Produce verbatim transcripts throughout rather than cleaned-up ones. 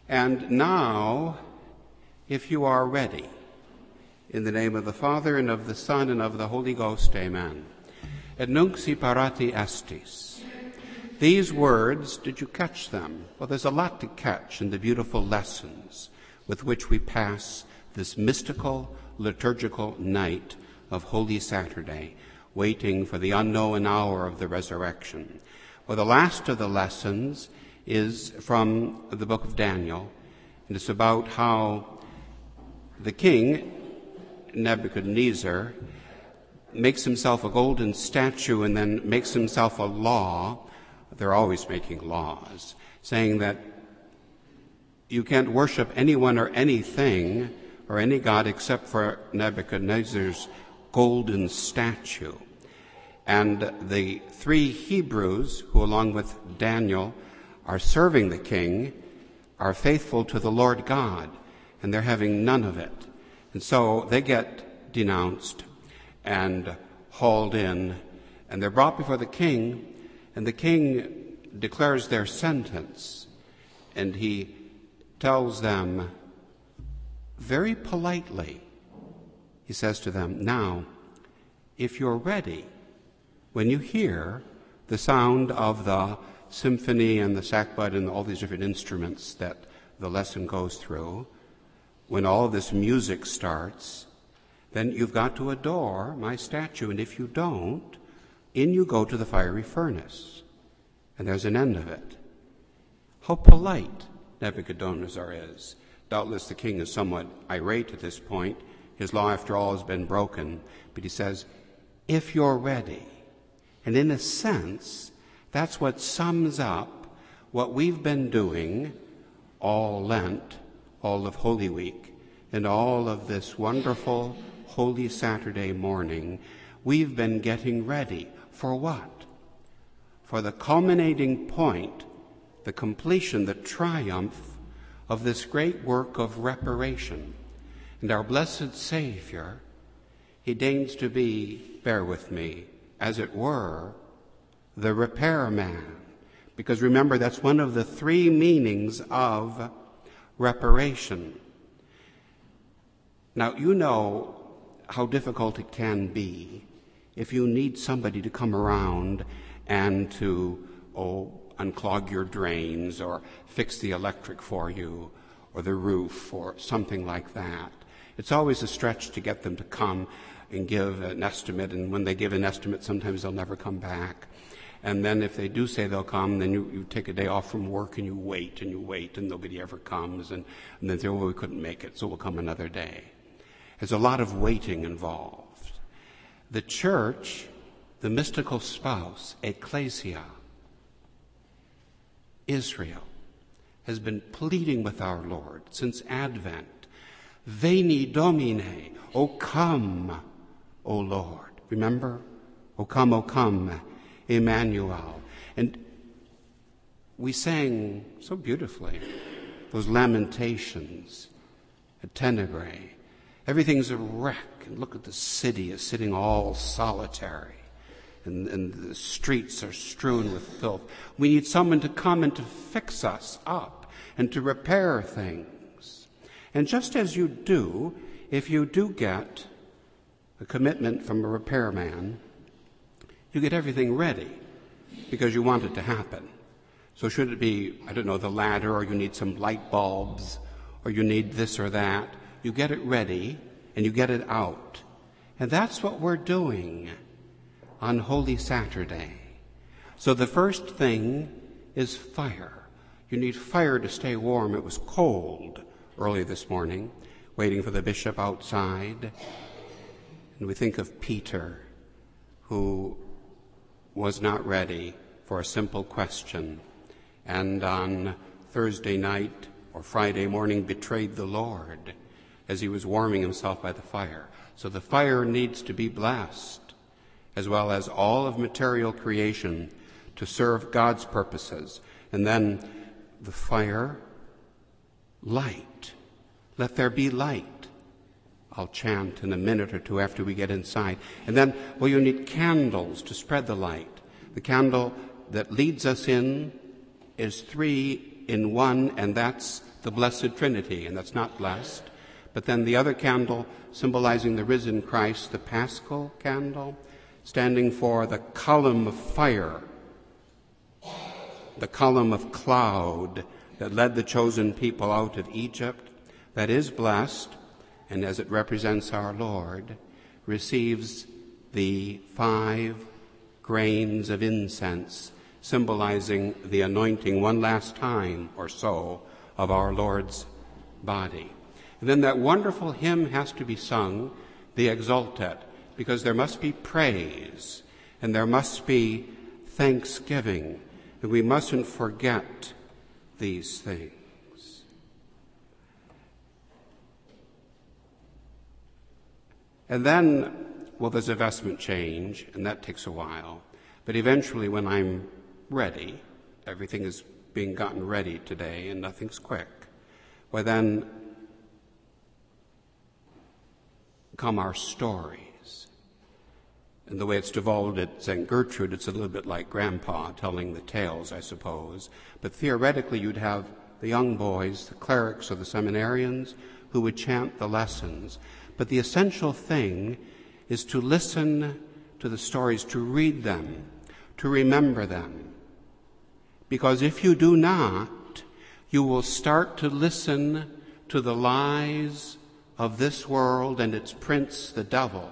And now, if you are ready, in the name of the Father, and of the Son, and of the Holy Ghost, amen. Et nunc si parati estis. These words, did you catch them? Well, there's a lot to catch in the beautiful lessons with which we pass this mystical, liturgical night of Holy Saturday, waiting for the unknown hour of the resurrection. Well, the last of the lessons is from the book of Daniel, and it's about how the king, Nebuchadnezzar, makes himself a golden statue and then makes himself a law. They're always making laws, saying that you can't worship anyone or anything or any god except for Nebuchadnezzar's golden statue. And the three Hebrews, who along with Daniel are serving the king, are faithful to the Lord God, and they're having none of it. And so they get denounced and hauled in, and they're brought before the king, and the king declares their sentence, and he tells them very politely, he says to them, now, if you're ready, when you hear the sound of the symphony and the sackbut and all these different instruments that the lesson goes through, when all of this music starts, then you've got to adore my statue. And if you don't, in you go to the fiery furnace. And there's an end of it. How polite Nebuchadnezzar is. Doubtless the king is somewhat irate at this point. His law, after all, has been broken. But he says, if you're ready. And in a sense, that's what sums up what we've been doing all Lent, all of Holy Week, and all of this wonderful Holy Saturday morning. We've been getting ready. For what? For the culminating point, the completion, the triumph of this great work of reparation. And our blessed Savior, he deigns to be, bear with me, as it were, the repairman. Because remember, that's one of the three meanings of reparation. Now, you know how difficult it can be if you need somebody to come around and to, oh, unclog your drains or fix the electric for you or the roof or something like that. It's always a stretch to get them to come and give an estimate, and when they give an estimate, sometimes they'll never come back. And then if they do say they'll come, then you, you take a day off from work and you wait and you wait and nobody ever comes, and, and then say, well, we couldn't make it, so we'll come another day. There's a lot of waiting involved. The church, the mystical spouse, ecclesia, Israel, has been pleading with our Lord since Advent. Veni Domine, O come, O Lord. Remember? O come, O come, Emmanuel. And we sang so beautifully those lamentations at Tenebrae. Everything's a wreck, and look at the city is sitting all solitary, and, and the streets are strewn with filth. We need someone to come and to fix us up and to repair things. And just as you do, if you do get a commitment from a repairman, you get everything ready because you want it to happen. So should it be, I don't know, the ladder, or you need some light bulbs, or you need this or that, you get it ready and you get it out. And that's what we're doing on Holy Saturday. So the first thing is fire. You need fire to stay warm. It was cold early this morning, waiting for the bishop outside. And we think of Peter, who was not ready for a simple question, and on Thursday night or Friday morning betrayed the Lord as he was warming himself by the fire. So the fire needs to be blessed, as well as all of material creation, to serve God's purposes. And then the fire, light. Let there be light. I'll chant in a minute or two after we get inside. And then, well, you need candles to spread the light. The candle that leads us in is three in one, and that's the Blessed Trinity, and that's not blessed. But then the other candle symbolizing the risen Christ, the Paschal candle, standing for the column of fire, the column of cloud that led the chosen people out of Egypt, that is blessed, and as it represents our Lord, receives the five grains of incense, symbolizing the anointing one last time or so of our Lord's body. And then that wonderful hymn has to be sung, the Exultet, because there must be praise and there must be thanksgiving, and we mustn't forget these things. And then, well, there's a vestment change, and that takes a while. But eventually, when I'm ready, everything is being gotten ready today, and nothing's quick, well, then come our stories. And the way it's devolved at Saint Gertrude, it's a little bit like Grandpa telling the tales, I suppose. But theoretically, you'd have the young boys, the clerics or the seminarians, who would chant the lessons. But the essential thing is to listen to the stories, to read them, to remember them. Because if you do not, you will start to listen to the lies of this world and its prince, the devil.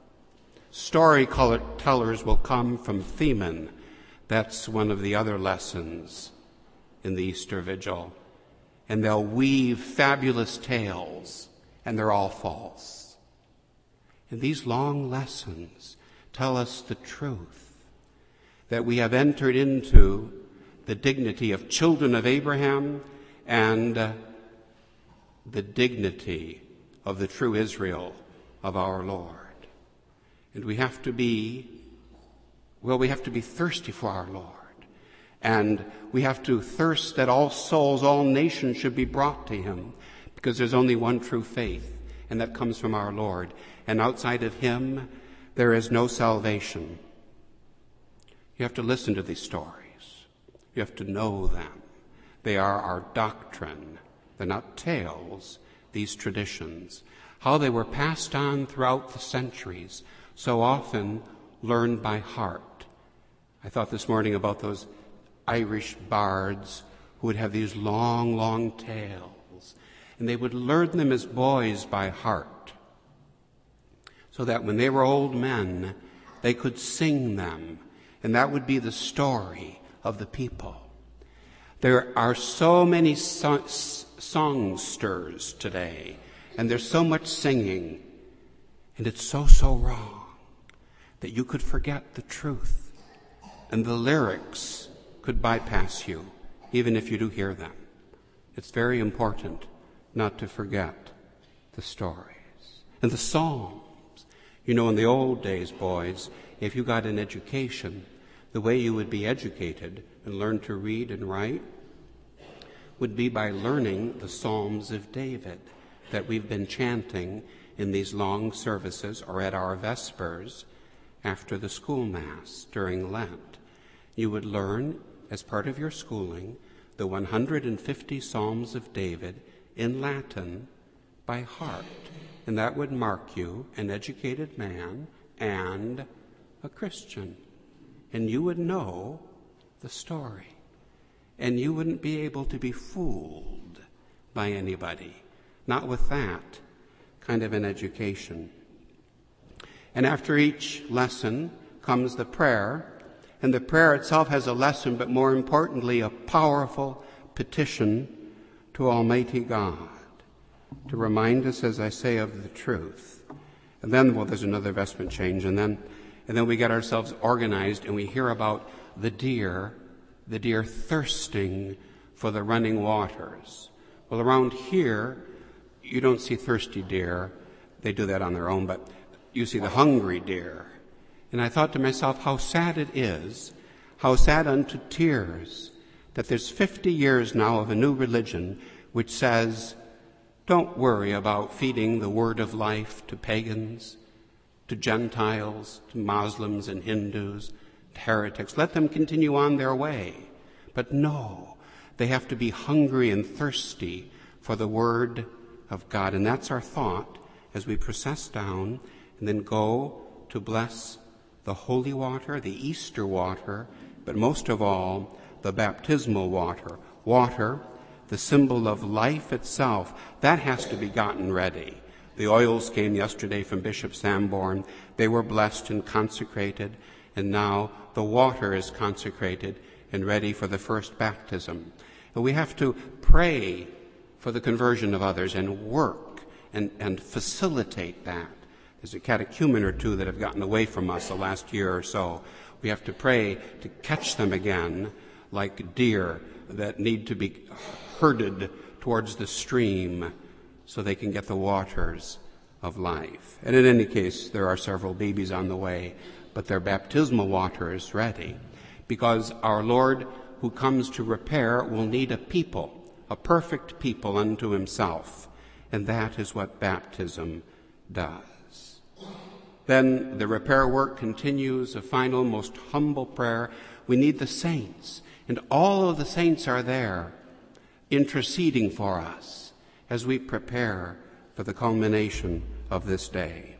Storytellers will come from Theman. That's one of the other lessons in the Easter Vigil. And they'll weave fabulous tales, and they're all false. And these long lessons tell us the truth, that we have entered into the dignity of children of Abraham and uh, the dignity of the true Israel of our Lord. And we have to be, well, we have to be thirsty for our Lord. And we have to thirst that all souls, all nations should be brought to him, because there's only one true faith, and that comes from our Lord. And outside of him, there is no salvation. You have to listen to these stories. You have to know them. They are our doctrine. They're not tales, these traditions. How they were passed on throughout the centuries, so often learned by heart. I thought this morning about those Irish bards who would have these long, long tales, and they would learn them as boys by heart, so that when they were old men, they could sing them, and that would be the story of the people. There are so many so- songsters today, and there's so much singing, and it's so, so wrong that you could forget the truth, and the lyrics could bypass you, even if you do hear them. It's very important not to forget the stories. And the Psalms. You know, in the old days, boys, if you got an education, the way you would be educated and learn to read and write would be by learning the Psalms of David that we've been chanting in these long services or at our Vespers after the school mass during Lent. You would learn, as part of your schooling, the one hundred fifty Psalms of David in Latin by heart. And that would mark you an educated man and a Christian. And you would know the story. And you wouldn't be able to be fooled by anybody. Not with that kind of an education. And after each lesson comes the prayer. And the prayer itself has a lesson, but more importantly, a powerful petition to Almighty God to remind us, as I say, of the truth. And then, well, there's another vestment change, and then and then we get ourselves organized, and we hear about the deer, the deer thirsting for the running waters. Well, around here, you don't see thirsty deer. They do that on their own, but you see the hungry deer. And I thought to myself, how sad it is, how sad unto tears, that there's fifty years now of a new religion which says, don't worry about feeding the word of life to pagans, to Gentiles, to Muslims and Hindus, to heretics. Let them continue on their way. But no, they have to be hungry and thirsty for the Word of God. And that's our thought as we process down and then go to bless the holy water, the Easter water, but most of all, the baptismal water. Water, the symbol of life itself, that has to be gotten ready. The oils came yesterday from Bishop Sanborn. They were blessed and consecrated, and now the water is consecrated and ready for the first baptism. And we have to pray for the conversion of others and work and, and facilitate that. There's a catechumen or two that have gotten away from us the last year or so. We have to pray to catch them again like deer that need to be herded towards the stream so they can get the waters of life. And in any case, there are several babies on the way, but their baptismal water is ready, because our Lord, who comes to repair, will need a people, a perfect people unto himself, and that is what baptism does. Then the repair work continues, a final, most humble prayer. We need the saints, and all of the saints are there interceding for us as we prepare for the culmination of this day.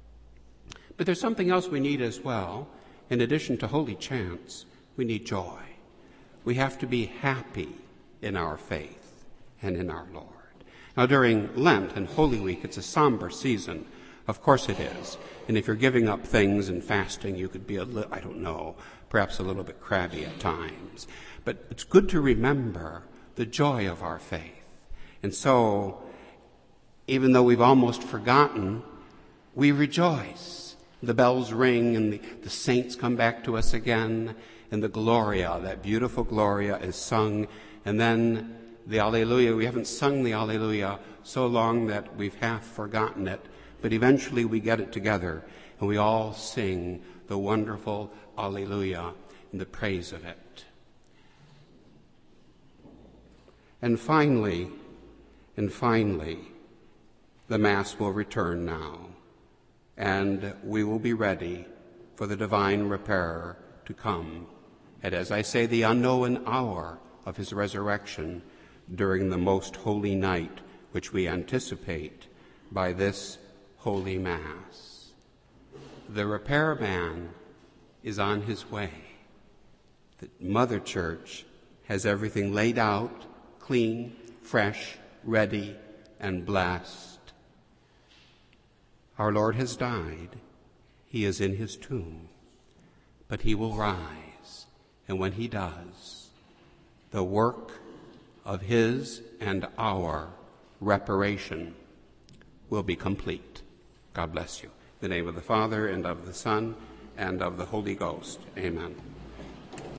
But there's something else we need as well. In addition to holy chants, we need joy. We have to be happy in our faith and in our Lord. Now, during Lent and Holy Week, it's a somber season. Of course it is. And if you're giving up things and fasting, you could be a little, I don't know, perhaps a little bit crabby at times. But it's good to remember the joy of our faith. And so, even though we've almost forgotten, we rejoice. The bells ring and the, the saints come back to us again, and the Gloria, that beautiful Gloria, is sung. And then the Alleluia, we haven't sung the Alleluia so long that we've half forgotten it, but eventually we get it together, and we all sing the wonderful Alleluia and the praise of it. And finally, and finally, the Mass will return now, and we will be ready for the divine repairer to come at, as I say, the unknown hour of his resurrection during the most holy night, which we anticipate by this Holy Mass. The repairman is on his way. The Mother Church has everything laid out, clean, fresh, ready, and blessed. Our Lord has died. He is in his tomb, but he will rise. And when he does, the work of his and our reparation will be complete. God bless you. In the name of the Father, and of the Son, and of the Holy Ghost. Amen.